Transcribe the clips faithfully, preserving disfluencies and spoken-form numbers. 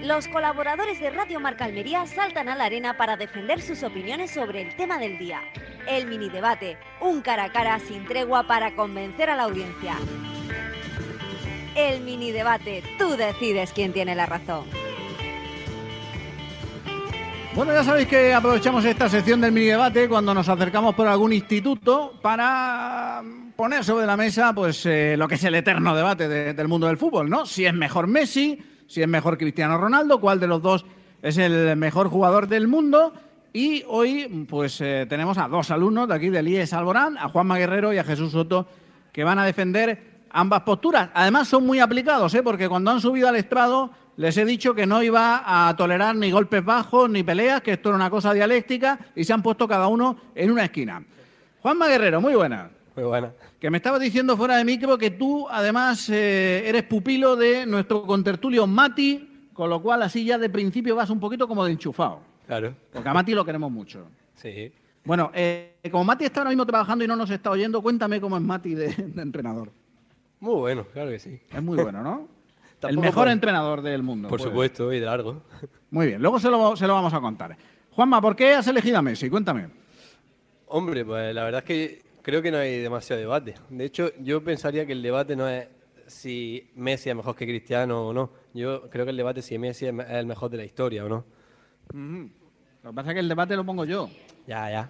Los colaboradores de Radio Marca Almería saltan a la arena para defender sus opiniones sobre el tema del día. El mini debate, un cara a cara sin tregua para convencer a la audiencia. El mini debate, tú decides quién tiene la razón. Bueno, ya sabéis que aprovechamos esta sección del mini debate cuando nos acercamos por algún instituto para poner sobre la mesa pues eh, lo que es el eterno debate de, del mundo del fútbol, ¿no? Si es mejor Messi, si es mejor Cristiano Ronaldo, cuál de los dos es el mejor jugador del mundo. Y hoy pues eh, tenemos a dos alumnos de aquí del I E S Alborán, a Juanma Guerrero y a Jesús Soto, que van a defender ambas posturas. Además son muy aplicados, ¿eh? Porque cuando han subido al estrado les he dicho que no iba a tolerar ni golpes bajos ni peleas, que esto era una cosa dialéctica, y se han puesto cada uno en una esquina. Juanma Guerrero, muy buena. Muy buena. Que me estabas diciendo fuera de micro que tú, además, eh, eres pupilo de nuestro contertulio Mati, con lo cual así ya de principio vas un poquito como de enchufado. Claro. Porque a Mati lo queremos mucho. Sí. Bueno, eh, como Mati está ahora mismo trabajando y no nos está oyendo, cuéntame cómo es Mati de, de entrenador. Muy bueno, claro que sí. Es muy bueno, ¿no? El Tampoco mejor por- entrenador del mundo. Por pues. supuesto, y de largo. Muy bien, luego se lo, se lo vamos a contar. Juanma, ¿por qué has elegido a Messi? Cuéntame. Hombre, pues la verdad es que creo que no hay demasiado debate. De hecho, yo pensaría que el debate no es si Messi es mejor que Cristiano o no. Yo creo que el debate es si Messi es me- es el mejor de la historia o no. Lo que pasa es que el debate lo pongo yo. Ya, ya.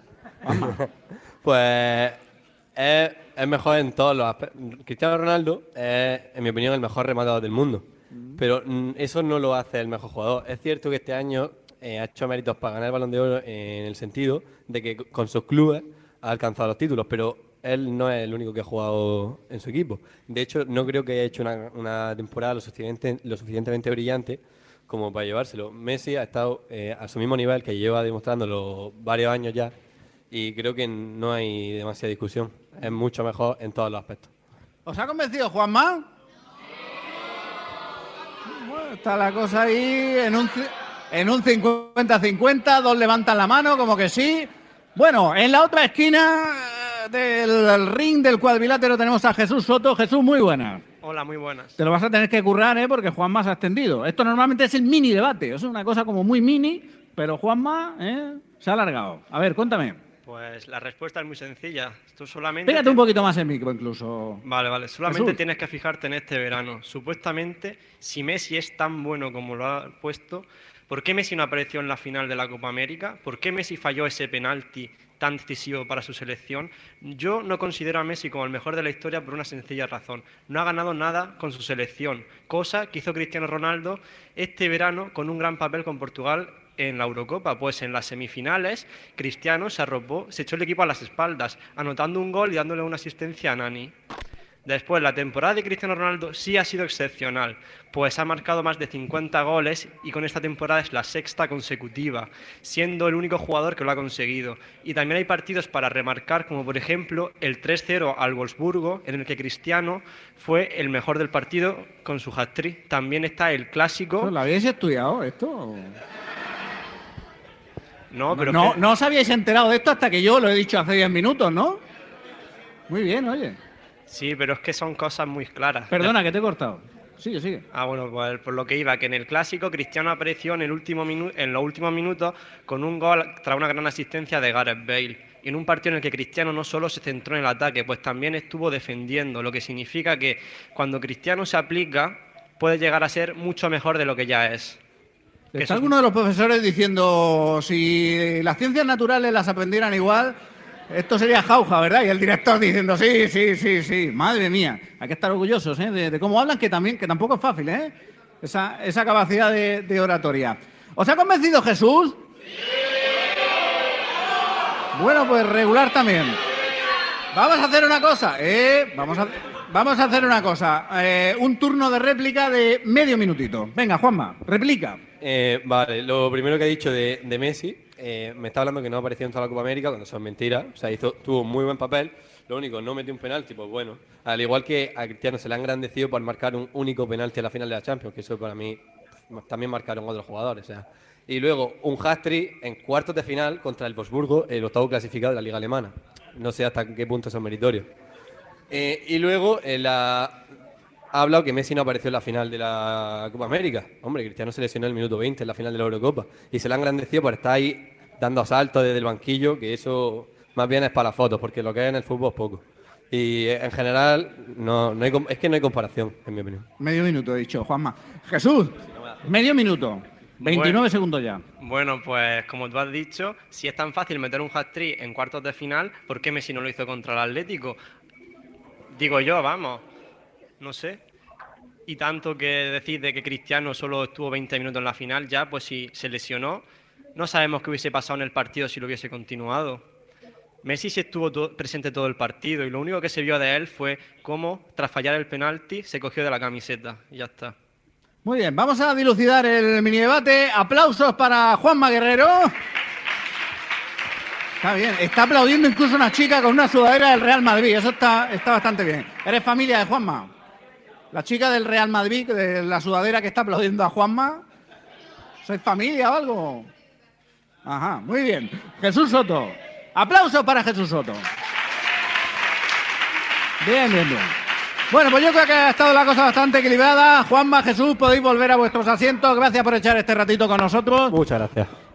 Pues es, es mejor en todos los aspectos. Cristiano Ronaldo es, en mi opinión, el mejor rematador del mundo. Pero mm, eso no lo hace el mejor jugador. Es cierto que este año eh, ha hecho méritos para ganar el Balón de Oro en el sentido de que con sus clubes ha alcanzado los títulos, pero él no es el único que ha jugado en su equipo. De hecho, no creo que haya hecho una, una temporada lo, suficiente, lo suficientemente brillante como para llevárselo. Messi ha estado eh, a su mismo nivel, que lleva demostrándolo varios años ya, y creo que no hay demasiada discusión. Es mucho mejor en todos los aspectos. ¿Os ha convencido, Juanma? Bueno, está la cosa ahí en un, ci- en un cincuenta cincuenta, dos levantan la mano, como que sí. Bueno, en la otra esquina eh, del ring del cuadrilátero tenemos a Jesús Soto. Jesús, muy buena. Hola, muy buenas. Te lo vas a tener que currar, ¿eh? Porque Juanma se ha extendido. Esto normalmente es el mini debate, es una cosa como muy mini, pero Juanma ¿eh? se ha alargado. A ver, cuéntame. Pues la respuesta es muy sencilla. Tú solamente... Pégate un poquito más el micro, incluso. Vale, vale. Solamente Jesús. tienes que fijarte en este verano. Supuestamente, si Messi es tan bueno como lo ha puesto, ¿por qué Messi no apareció en la final de la Copa América? ¿Por qué Messi falló ese penalti tan decisivo para su selección? Yo no considero a Messi como el mejor de la historia por una sencilla razón. No ha ganado nada con su selección, cosa que hizo Cristiano Ronaldo este verano con un gran papel con Portugal en la Eurocopa. Pues en las semifinales, Cristiano se arropó, se echó el equipo a las espaldas, anotando un gol y dándole una asistencia a Nani. Después, la temporada de Cristiano Ronaldo sí ha sido excepcional, pues ha marcado más de cincuenta goles y con esta temporada es la sexta consecutiva, siendo el único jugador que lo ha conseguido. Y también hay partidos para remarcar, como por ejemplo el tres cero al Wolfsburgo, en el que Cristiano fue el mejor del partido con su hat-trick. También está el clásico... ¿Lo habéis estudiado esto? No, pero no, que- no os habíais enterado de esto hasta que yo lo he dicho hace diez minutos, ¿no? Muy bien, oye. Sí, pero es que son cosas muy claras. Perdona, que te he cortado. Sigue, sigue. Ah, bueno, pues por lo que iba, que en el clásico Cristiano apareció en, el último minu- en los últimos minutos con un gol tras una gran asistencia de Gareth Bale. Y en un partido en el que Cristiano no solo se centró en el ataque, pues también estuvo defendiendo, lo que significa que cuando Cristiano se aplica puede llegar a ser mucho mejor de lo que ya es. Que Está eso- alguno de los profesores diciendo si las ciencias naturales las aprendieran igual, esto sería jauja, ¿verdad? Y el director diciendo sí, sí, sí, sí. Madre mía, hay que estar orgullosos ¿eh? de, de cómo hablan, que también que tampoco es fácil, ¿eh? Esa, esa capacidad de, de oratoria. ¿Os ha convencido Jesús? Bueno, pues regular también. Vamos a hacer una cosa, ¿eh? Vamos a, vamos a hacer una cosa. Eh, un turno de réplica de medio minutito. Venga, Juanma, replica. Eh, vale, lo primero que he dicho de, de Messi, eh, me está hablando que no apareció en toda la Copa América, cuando eso es mentira. O sea, hizo, tuvo muy buen papel. Lo único, no metió un penalti, pues bueno. Al igual que a Cristiano se le ha engrandecido por marcar un único penalti a la final de la Champions, que eso para mí también marcaron otros jugadores. O sea. Y luego un hat-trick en cuartos de final contra el Wolfsburgo, el octavo clasificado de la Liga Alemana. No sé hasta qué punto son meritorios. Eh, y luego, en la, ha hablado que Messi no apareció en la final de la Copa América. Hombre, Cristiano se lesionó en el minuto veinte en la final de la Eurocopa y se le ha engrandecido por estar ahí dando asaltos desde el banquillo, que eso más bien es para las fotos, porque lo que es en el fútbol es poco. Y en general no, no hay, es que no hay comparación, en mi opinión. Medio minuto he dicho, Juanma. Jesús, medio minuto. veintinueve bueno, segundos ya. Bueno, pues como tú has dicho, si es tan fácil meter un hat-trick en cuartos de final, ¿por qué Messi no lo hizo contra el Atlético? Digo yo, vamos, no sé. Y tanto que decir de que Cristiano solo estuvo veinte minutos en la final, ya pues si se lesionó, no sabemos qué hubiese pasado en el partido si lo hubiese continuado. Messi sí estuvo todo, presente todo el partido y lo único que se vio de él fue cómo, tras fallar el penalti, se cogió de la camiseta y ya está. Muy bien, vamos a dilucidar el mini debate. Aplausos para Juanma Guerrero. Está bien, está aplaudiendo incluso una chica con una sudadera del Real Madrid. Eso está, está bastante bien. ¿Eres familia de Juanma? La chica del Real Madrid, de la sudadera que está aplaudiendo a Juanma. ¿Sois familia o algo? Ajá, muy bien. Jesús Soto. Aplausos para Jesús Soto. Bien, bien, bien. Bueno, pues yo creo que ha estado la cosa bastante equilibrada. Juanma, Jesús, podéis volver a vuestros asientos. Gracias por echar este ratito con nosotros. Muchas gracias.